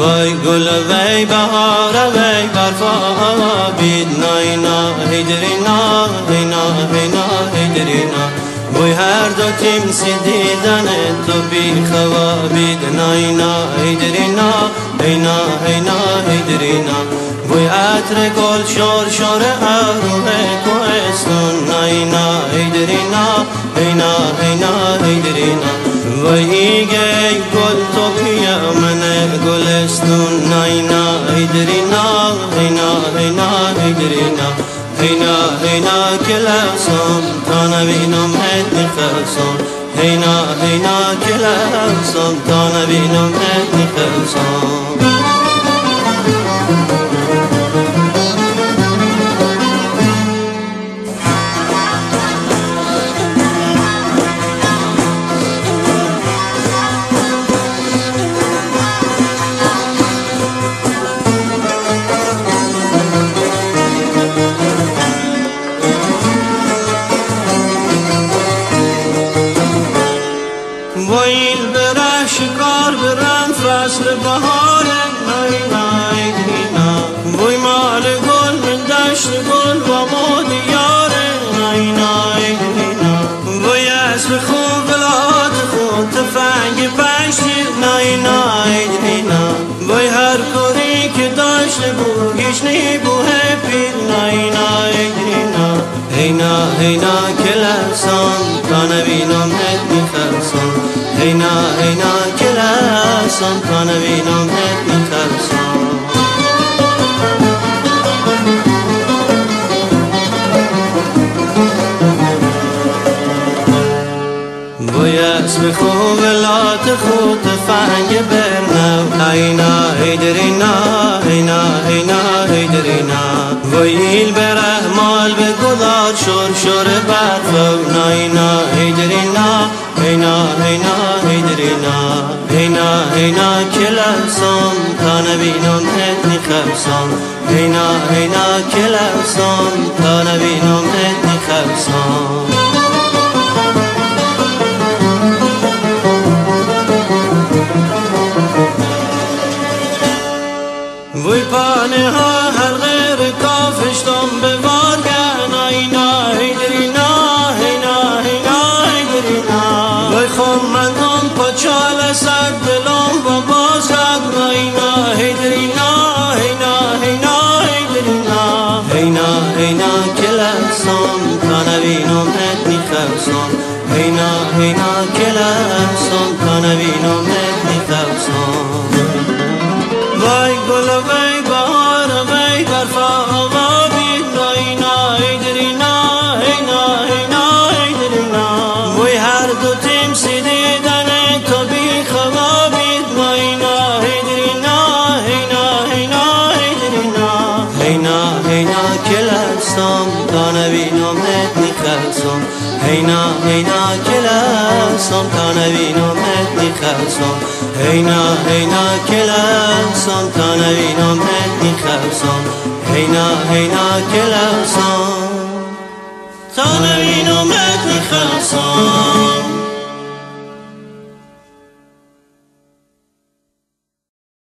وای گل وای بهار وای برفا بید ناینا هیدرینا هینا هینا هیدرینا وای هر دو تیمسی دیدن تو بی خوابید ناینا هیدرینا هینا هینا هیدرینا وای عطر گل شور شور اروه کوهستون ناینا هیدرینا هینا هینا هیدرینا وای گی گل تو بیا من گلستون ناینا هیدرینا هینا هینا هیدرینا هینا هینا کلاسم تا نبینم هدی خلصم هینا هینا کلاسم تا نبینم هدی خلصم ویل بره شکار برم فصل بهار ناینا هیدرینا وی مال گل من دشت گل و ما دیار ناینا هیدرینا وی اسب خوب بلاد خود تفنگ پشتیر ناینا هیدرینا وی هر کاری که داشت بو گشنی بو هپیر ناینا هیدرینا هینا هینا کلسان تا نبینم هدی خلصان هینا هینا کلاسم تا نبینم هدی خلصم وی اسب خوب لات خود تفنگ برنو هینا هیدرینا هینا هینا هیدرینا ویل بره مال به گلار شور شور برفو ناینا هیدرینا هینا هینا هیدرینا هینا هینا کلاسم تا نبینم هدی خلصم هینا هینا کلاسم تا نبینم هدی خلصم وی پانه ها هر غیر کافشتم به وارگن ناینا هیدرینا هینا هینا هیدرینا وی خم مندم پچال سر دلم و بازد ناینا هیدرینا هینا هینا هیدرینا هینا هینا کلسم تا نبینم هدی خلصم هینا هینا کلسم تا نبینم هدی خلصم وای گل وای بهار وای برفا بید ناینا هیدرینا هینا هینا هیدرینا وای هر دو تیمسی دیدن تو بی خوابید ناینا هیدرینا هینا هینا هیدرینا هینا هینا کلسم تا نبینم هدی خلصم هینا هینا کلسم تا نبینم هدی خلصم هینا هینا کلسم تا نبینم هدی خلصم هینا هینا کلسم تا نبینم هدی خلصم